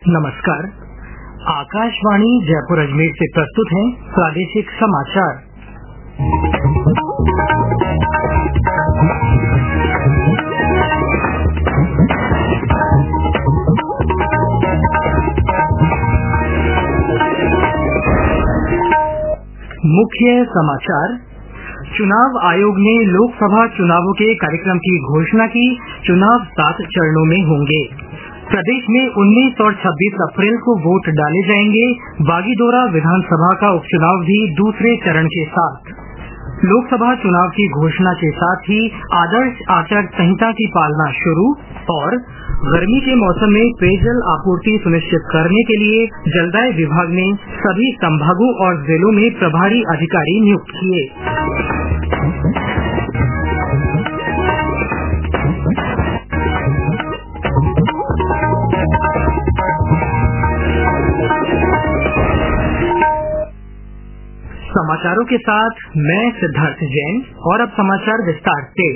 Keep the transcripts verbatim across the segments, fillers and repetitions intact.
नमस्कार। आकाशवाणी जयपुर अजमेर से प्रस्तुत हैं प्रादेशिक समाचार। मुख्य समाचार। चुनाव आयोग ने लोकसभा चुनावों के कार्यक्रम की घोषणा की। चुनाव सात चरणों में होंगे। प्रदेश में उन्नीस और छब्बीस अप्रैल को वोट डाले जाएंगे। बागीदोरा विधानसभा का उपचुनाव भी दूसरे चरण के साथ। लोकसभा चुनाव की घोषणा के साथ ही आदर्श आचार संहिता की पालना शुरू। और गर्मी के मौसम में पेयजल आपूर्ति सुनिश्चित करने के लिए जलदाय विभाग ने सभी संभागों और जिलों में प्रभारी अधिकारी नियुक्त किए। समाचारों के साथ मैं सिद्धार्थ जैन। और अब समाचार विस्तार से।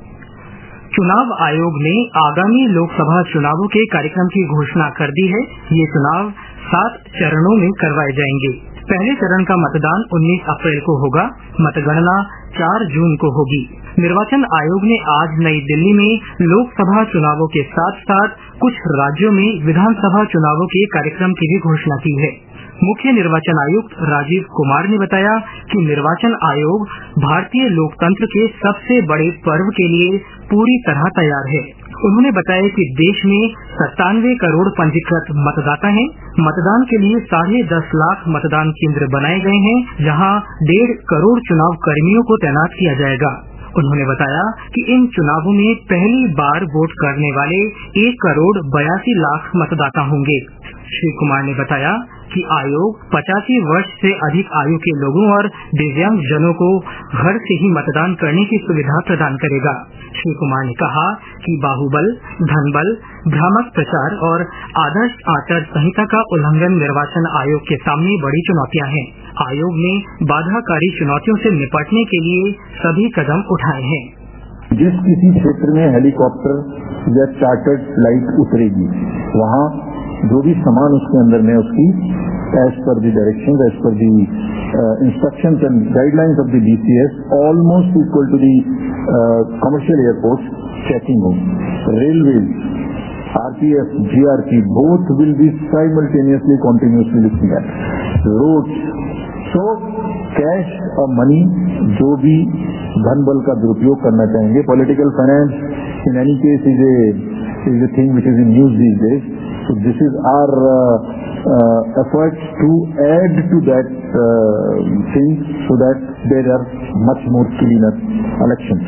चुनाव आयोग ने आगामी लोकसभा चुनावों के कार्यक्रम की घोषणा कर दी है। ये चुनाव सात चरणों में करवाए जाएंगे। पहले चरण का मतदान उन्नीस अप्रैल को होगा। मतगणना चार जून को होगी। निर्वाचन आयोग ने आज नई दिल्ली में लोकसभा चुनावों के साथ साथ कुछ राज्यों में विधानसभा चुनावों के कार्यक्रम की भी घोषणा की है। मुख्य निर्वाचन आयुक्त राजीव कुमार ने बताया कि निर्वाचन आयोग भारतीय लोकतंत्र के सबसे बड़े पर्व के लिए पूरी तरह तैयार है। उन्होंने बताया कि देश में सत्तानवे करोड़ पंजीकृत मतदाता हैं। मतदान के लिए साढ़े दस लाख मतदान केंद्र बनाए गए हैं, जहां डेढ़ करोड़ चुनाव कर्मियों को तैनात किया जाएगा। उन्होंने बताया कि इन चुनावों में पहली बार वोट करने वाले एक करोड़ बयासी लाख मतदाता होंगे। श्री कुमार ने बताया कि आयोग पचासी वर्ष से अधिक आयु के लोगों और दिव्यांग जनों को घर से ही मतदान करने की सुविधा प्रदान करेगा। श्री कुमार ने कहा कि बाहुबल, धनबल, भ्रामक प्रचार और आदर्श आचार संहिता का उल्लंघन निर्वाचन आयोग के सामने बड़ी चुनौतियां हैं। आयोग ने बाधाकारी चुनौतियों से निपटने के लिए सभी कदम उठाए हैं। जिस किसी क्षेत्र में हेलीकॉप्टर या चार्टर्ड फ्लाइट उतरेगी, वहाँ जो भी सामान उसके अंदर में उसकी as per the direction, as per the instructions and guidelines of the DCs almost equal to the commercial airport checking हो। Railways, RPF, GRP both will be simultaneously continuously looking at roads. So cash और money जो भी धन बल का दुरुपयोग करना चाहेंगे, political finance in any case is a is a thing which is in news these days. So this is our uh, uh, effort to add to that uh, thing so that there are much more cleaner elections.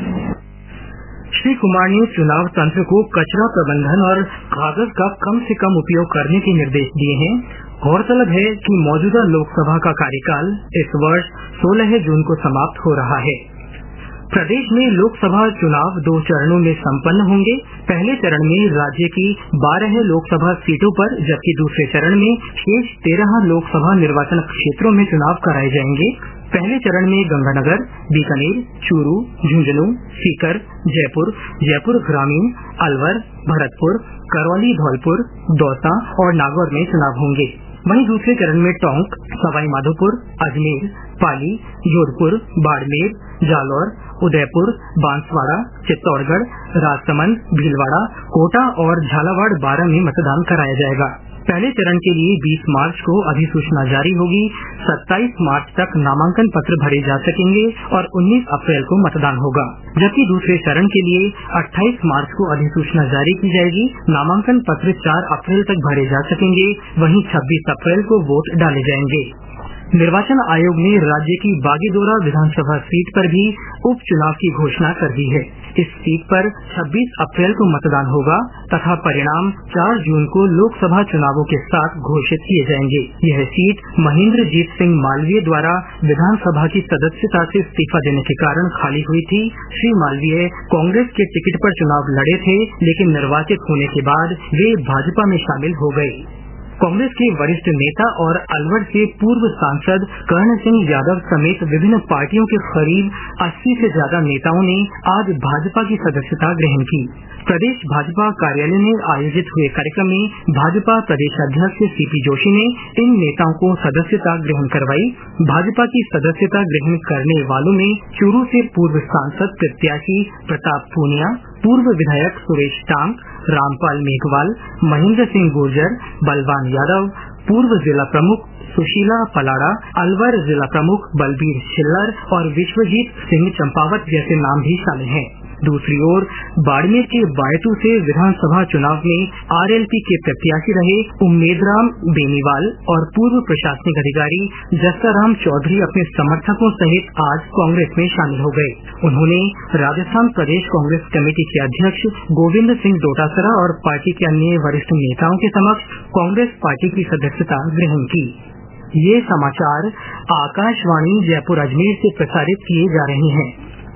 Shri Kumar ने चुनाव तंत्र को कचरा प्रबंधन और कागज का कम से कम उपयोग करने के निर्देश दिए हैं। गौरतलब है कि मौजूदा लोकसभा का कार्यकाल इस वर्ष सोलह जून को समाप्त हो रहा है। प्रदेश में लोकसभा चुनाव दो चरणों में संपन्न होंगे। पहले चरण में राज्य की बारह लोकसभा सीटों पर, जबकि दूसरे चरण में शेष तेरह लोकसभा निर्वाचन क्षेत्रों में चुनाव कराए जाएंगे। पहले चरण में गंगानगर, बीकानेर, चूरू, झुंझुनू, सीकर, जयपुर, जयपुर ग्रामीण, अलवर, भरतपुर, करौली, धौलपुर, दौसा और नागौर में चुनाव होंगे। वहीं दूसरे चरण में टोंक, सवाई माधोपुर, अजमेर, पाली, जोधपुर, बाड़मेर, जालौर, उदयपुर, बांसवाड़ा, चित्तौड़गढ़, राजसमंद, भीलवाड़ा, कोटा और झालावाड़ बारह में मतदान कराया जाएगा। पहले चरण के लिए बीस मार्च को अधिसूचना जारी होगी। सत्ताईस मार्च तक नामांकन पत्र भरे जा सकेंगे और उन्नीस अप्रैल को मतदान होगा, जबकि दूसरे चरण के लिए अट्ठाईस मार्च को अधिसूचना जारी की जाएगी। नामांकन पत्र चार अप्रैल तक भरे जा सकेंगे। वहीं छब्बीस अप्रैल को वोट डाले जाएंगे। निर्वाचन आयोग ने राज्य की बागीदोरा विधानसभा सीट पर भी उपचुनाव की घोषणा कर दी है। इस सीट पर छब्बीस अप्रैल को मतदान होगा तथा परिणाम चार जून को लोकसभा चुनावों के साथ घोषित किए जाएंगे। यह सीट महेंद्रजीत सिंह मालवीय द्वारा विधानसभा की सदस्यता से इस्तीफा देने के कारण खाली हुई थी। श्री मालवीय कांग्रेस के टिकट पर चुनाव लड़े थे, लेकिन निर्वाचित होने के बाद वे भाजपा में शामिल हो गए। कांग्रेस के वरिष्ठ नेता और अलवर से पूर्व सांसद कर्ण सिंह यादव समेत विभिन्न पार्टियों के करीब अस्सी से ज्यादा नेताओं ने आज भाजपा की सदस्यता ग्रहण की। प्रदेश भाजपा कार्यालय में आयोजित हुए कार्यक्रम में भाजपा प्रदेश अध्यक्ष सीपी जोशी ने इन नेताओं को सदस्यता ग्रहण करवाई। भाजपा की सदस्यता ग्रहण करने वालों में चूरू से पूर्व सांसद प्रत्याशी प्रताप पूनिया, पूर्व विधायक सुरेश टांक, रामपाल मेघवाल, महेंद्र सिंह गुर्जर, बलवान यादव, पूर्व जिला प्रमुख सुशीला पलाड़ा, अलवर जिला प्रमुख बलबीर छिल्लर और विश्वजीत सिंह चंपावत जैसे नाम भी शामिल हैं। दूसरी ओर बाड़मेर के बायतू से विधानसभा चुनाव में आरएलपी के प्रत्याशी रहे उम्मेदराम बेनीवाल और पूर्व प्रशासनिक अधिकारी जस्साराम चौधरी अपने समर्थकों सहित आज कांग्रेस में शामिल हो गए। उन्होंने राजस्थान प्रदेश कांग्रेस कमेटी के अध्यक्ष गोविंद सिंह डोटासरा और पार्टी के अन्य वरिष्ठ नेताओं के समक्ष कांग्रेस पार्टी की सदस्यता ग्रहण की। ये समाचार आकाशवाणी जयपुर अजमेर से प्रसारित किए जा रहे हैं।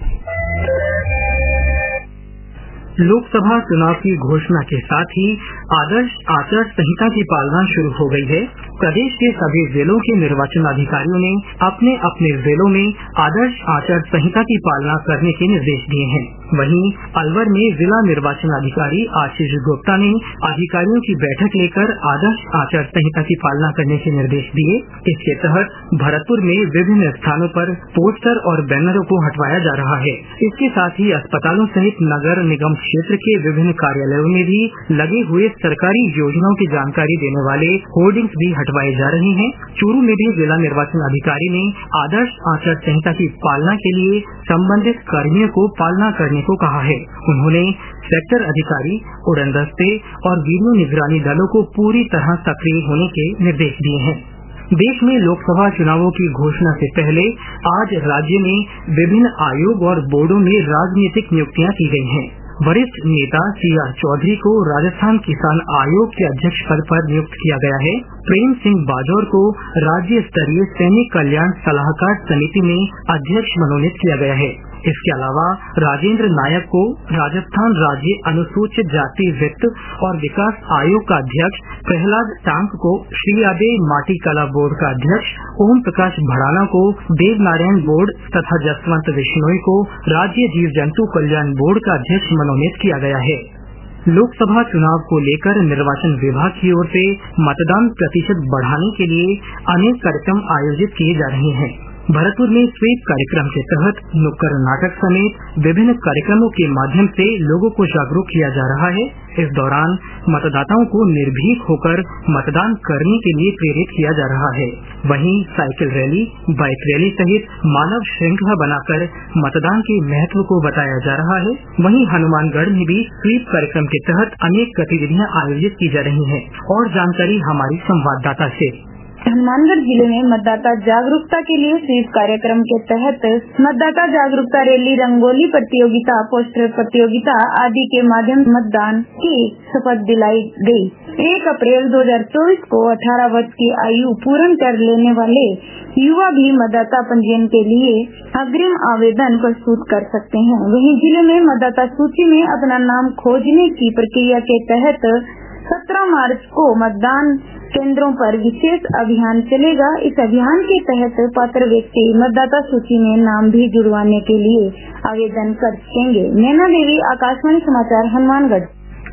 लोकसभा चुनाव की घोषणा के साथ ही आदर्श आचार संहिता की पालना शुरू हो गई है। प्रदेश के सभी जिलों के निर्वाचन अधिकारियों ने अपने अपने जिलों में आदर्श आचार संहिता की पालना करने के निर्देश दिए हैं। वहीं अलवर में जिला निर्वाचन अधिकारी आशीष गुप्ता ने अधिकारियों की बैठक लेकर आदर्श आचार संहिता की पालना करने के निर्देश दिए। इसके तहत भरतपुर में विभिन्न स्थानों पर पोस्टर और बैनरों को हटवाया जा रहा है। इसके साथ ही अस्पतालों सहित नगर निगम क्षेत्र के विभिन्न कार्यालयों में भी लगे हुए सरकारी योजनाओं की जानकारी देने वाले होर्डिंग्स भी हटवाए जा रहे हैं। चूरू में भी जिला निर्वाचन अधिकारी ने आदर्श आचार संहिता की पालना के लिए संबंधित कर्मियों को पालना करने को कहा है। उन्होंने सेक्टर अधिकारी, उड़न दस्ते और वीडियो निगरानी दलों को पूरी तरह सक्रिय होने के निर्देश दिए हैं। देश में लोकसभा चुनावों की घोषणा से पहले आज राज्य में विभिन्न आयोग और बोर्डों में राजनीतिक नियुक्तियां की गई हैं। वरिष्ठ नेता सी आर चौधरी को राजस्थान किसान आयोग के अध्यक्ष पद पर नियुक्त किया गया है। प्रेम सिंह बाजौर को राज्य स्तरीय सैनिक कल्याण सलाहकार समिति में अध्यक्ष मनोनीत किया गया है। इसके अलावा राजेंद्र नायक को राजस्थान राज्य अनुसूचित जाति वित्त और विकास आयोग का अध्यक्ष, प्रहलाद टांक को श्रीआदे माटी कला बोर्ड का अध्यक्ष, ओम प्रकाश भड़ाना को देवनारायण बोर्ड तथा जसवंत बिश्नोई को राज्य जीव जंतु कल्याण बोर्ड का अध्यक्ष मनोनीत किया गया है। लोकसभा चुनाव को लेकर निर्वाचन विभाग की ओर से मतदान प्रतिशत बढ़ाने के लिए अनेक कार्यक्रम आयोजित किए जा रहे हैं। भरतपुर में स्वीप कार्यक्रम के तहत नुक्कड़ नाटक समेत विभिन्न कार्यक्रमों के माध्यम से लोगों को जागरूक किया जा रहा है। इस दौरान मतदाताओं को निर्भीक होकर मतदान करने के लिए प्रेरित किया जा रहा है। वहीं साइकिल रैली, बाइक रैली सहित मानव श्रृंखला बनाकर मतदान के महत्व को बताया जा रहा है। वहीं हनुमानगढ़ में भी स्वीप कार्यक्रम के तहत अनेक गतिविधियां आयोजित की जा रही हैं। और जानकारी हमारी संवाददाता से। हनुमानगढ़ जिले में मतदाता जागरूकता के लिए स्वीप कार्यक्रम के तहत मतदाता जागरूकता रैली, रंगोली प्रतियोगिता, पोस्टर प्रतियोगिता आदि के माध्यम से मतदान की शपथ दिलाई गई। एक अप्रैल दो हज़ार चौबीस को अठारह वर्ष की आयु पूर्ण कर लेने वाले युवा भी मतदाता पंजीयन के लिए अग्रिम आवेदन प्रस्तुत कर सकते हैं। वहीं जिले में मतदाता सूची में अपना नाम खोजने की प्रक्रिया के तहत सत्रह मार्च को मतदान केंद्रों पर विशेष अभियान चलेगा। इस अभियान के तहत पात्र व्यक्ति मतदाता सूची में नाम भी जुड़वाने के लिए आवेदन कर सकेंगे। नैना देवी, आकाशवाणी समाचार, हनुमानगढ़।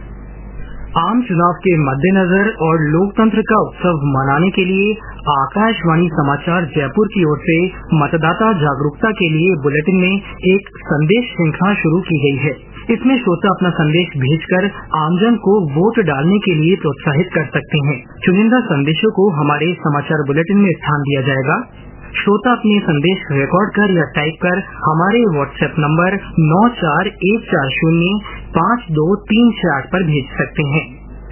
आम चुनाव के मद्देनजर और लोकतंत्र का उत्सव मनाने के लिए आकाशवाणी समाचार जयपुर की ओर से मतदाता जागरूकता के लिए बुलेटिन में एक संदेश श्रृंखला शुरू की गई है। इसमें श्रोता अपना संदेश भेजकर आमजन को वोट डालने के लिए प्रोत्साहित कर सकते हैं। चुनिंदा संदेशों को हमारे समाचार बुलेटिन में स्थान दिया जाएगा। श्रोता अपने संदेश रिकॉर्ड कर या टाइप कर हमारे व्हाट्सएप नंबर नौ चार एक चार शून्य पाँच दो तीन छह आठ पर भेज सकते हैं।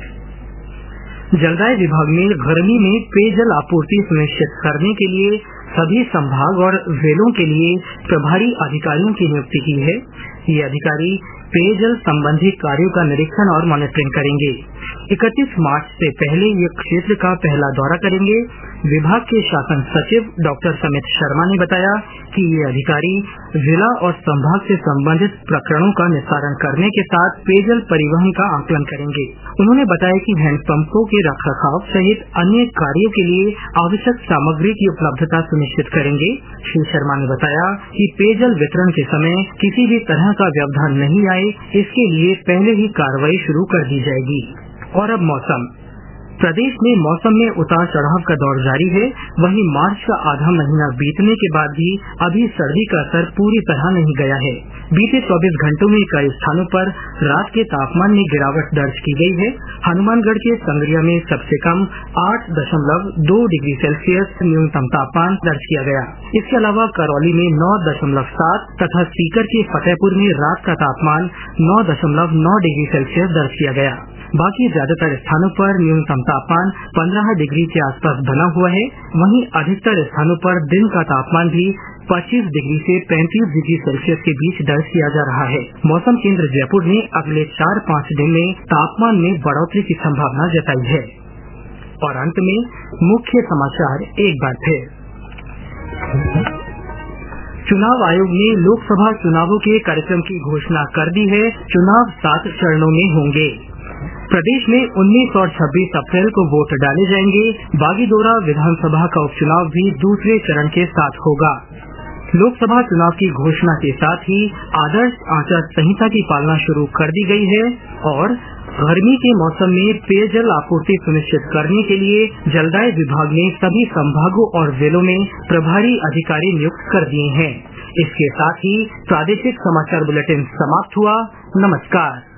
जलदाय विभाग ने गर्मी में पेयजल आपूर्ति सुनिश्चित करने के लिए सभी संभाग और जिलों के लिए प्रभारी अधिकारियों की नियुक्ति की है। ये अधिकारी पेयजल संबंधी कार्यों का निरीक्षण और मॉनिटरिंग करेंगे। इकतीस मार्च से पहले ये क्षेत्र का पहला दौरा करेंगे। विभाग के शासन सचिव डॉक्टर समित शर्मा ने बताया कि ये अधिकारी जिला और संभाग से संबंधित प्रकरणों का निस्तारण करने के साथ पेयजल परिवहन का आकलन करेंगे। उन्होंने बताया कि हैंडपंपों के रखरखाव सहित अन्य कार्यों के लिए आवश्यक सामग्री की उपलब्धता सुनिश्चित करेंगे। श्री शर्मा ने बताया कि पेयजल वितरण के समय किसी भी तरह का व्यवधान नहीं आए, इसके लिए पहले ही कार्रवाई शुरू कर दी जाएगी। और अब मौसम। प्रदेश में मौसम में उतार चढ़ाव का दौर जारी है। वहीं मार्च का आधा महीना बीतने के बाद भी अभी सर्दी का असर पूरी तरह नहीं गया है। बीते चौबीस घंटों में कई स्थानों पर रात के तापमान में गिरावट दर्ज की गई है। हनुमानगढ़ के संगरिया में सबसे कम आठ दशमलव दो डिग्री सेल्सियस न्यूनतम तापमान दर्ज किया गया। इसके अलावा करौली में नौ दशमलव सात तथा सीकर के फतेहपुर में रात का तापमान नौ दशमलव नौ डिग्री सेल्सियस दर्ज किया गया। बाकी ज्यादातर स्थानों पर न्यूनतम तापमान पंद्रह डिग्री के आसपास बना हुआ है। वहीं अधिकतर स्थानों पर दिन का तापमान भी पच्चीस डिग्री से पैंतीस डिग्री सेल्सियस के बीच दर्ज किया जा रहा है। मौसम केंद्र जयपुर ने अगले चार पाँच दिन में तापमान में बढ़ोतरी की संभावना जताई है। और अंत में मुख्य समाचार एक बार फिर। चुनाव आयोग ने लोकसभा चुनावों के कार्यक्रम की घोषणा कर दी है। चुनाव सात चरणों में होंगे। प्रदेश में उन्नीस और छब्बीस अप्रैल को वोट डाले जाएंगे। बागीदोरा विधानसभा का उपचुनाव भी दूसरे चरण के साथ होगा। लोकसभा चुनाव की घोषणा के साथ ही आदर्श आचार संहिता की पालना शुरू कर दी गई है और गर्मी के मौसम में पेयजल आपूर्ति सुनिश्चित करने के लिए जलदाय विभाग ने सभी संभागों और जिलों में प्रभारी अधिकारी नियुक्त कर दिए हैं। इसके साथ ही प्रादेशिक समाचार बुलेटिन समाप्त हुआ। नमस्कार।